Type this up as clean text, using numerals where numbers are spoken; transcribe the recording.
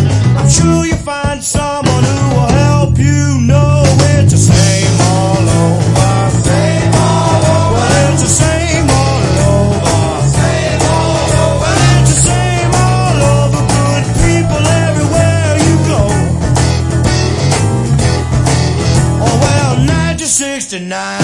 I'm sure you'll find someone who will help you know it's the same all over. Same all over. Well, it's the same all over. Same all over. Well, it's the same all over. Good people everywhere you go. Oh well, 1969.